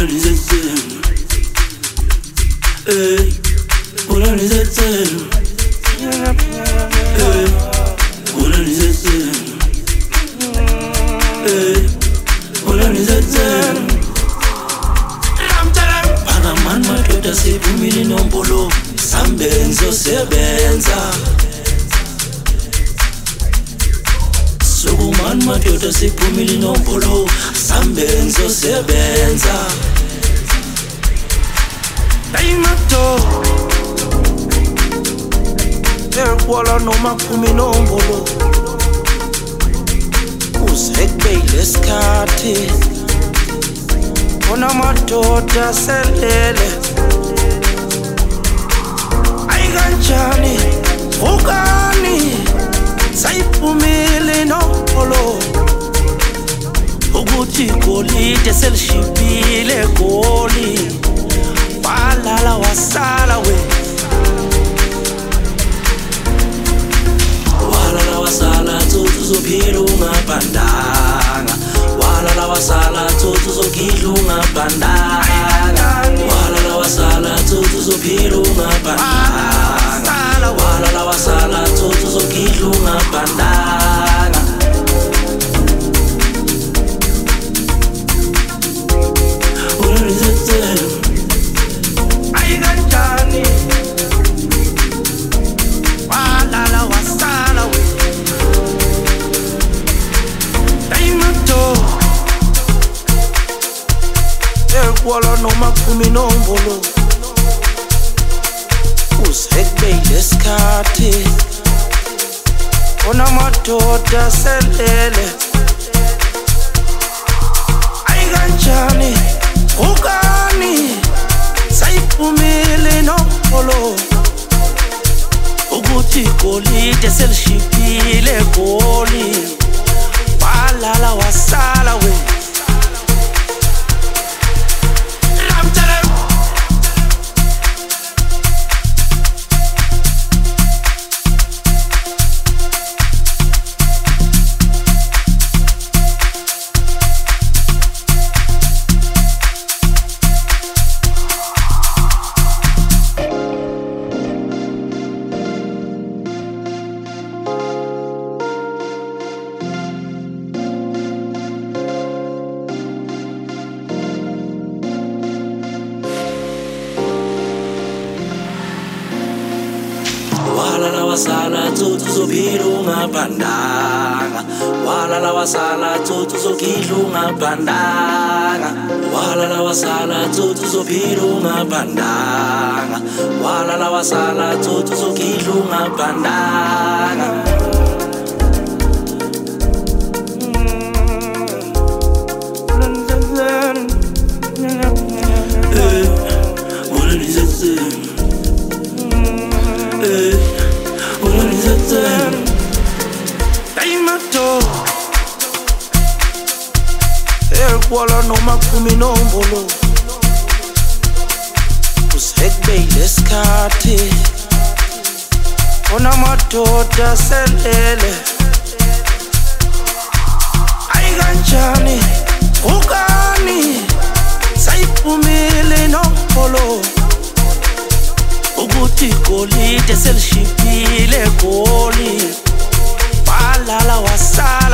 Siphumile inombolo sambenzo sebenza Sukuman madoda siphumile inombolo sambenzo sebenza Ayimato Ekwala noma phumi inombolo Uzekubeyile isikhathi Ona madoda selele Kanjani, ukani, sayiphumile inombolo Ukuthi golide selishibile goli Walala wasala we Walala wasala tutu zophila ungabhandanga Walala wasala tutu zogidla ungabhandanga Walala wasala tutu zophila ungabhandanga Walala wasala tutu zogidla ungabhandanga Ayikanjani Walala wasala we Ayimato Ekwala noma phumi inombolo Uzekubeyile isikhathi Ona madoda selele Ayikanjani ukani sayiphumile inombolo Ukuthi golide selishibile goli Walala wasala we Walala wasala tutu zophila ungabhandanga Walala wasala tutu zogidla ungabhandanga Walala wasala tutu zophila ungabhandanga Walala wasala tutu zogidla ungabhandanga Ayimato Ekwala noma phumi inombolo Uzekubeyile isikhathi Ona madoda selele Ayikanjani ukani sayiphumile inombolo Ukuthi golide selishibile goli Walala wasala